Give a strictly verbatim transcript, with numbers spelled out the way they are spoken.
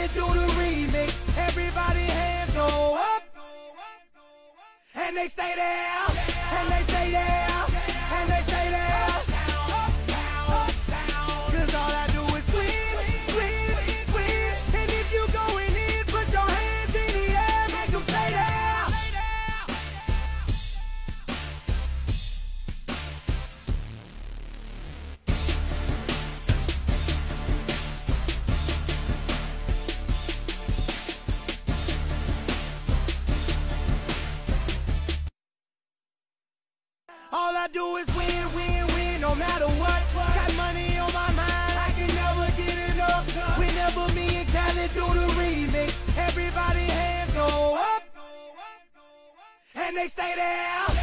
Khaled do the remix. Everybody hands go up, and they stay there, and they stay there, and they stay there. Cause all I do is win, win, win. And if you going in, put your hands in the air, make them stay there. All I do is win, win, win, no matter what. Got money on my mind, I can never get enough. Whenever me and Khaled do the remix, everybody hands go up, and they stay there.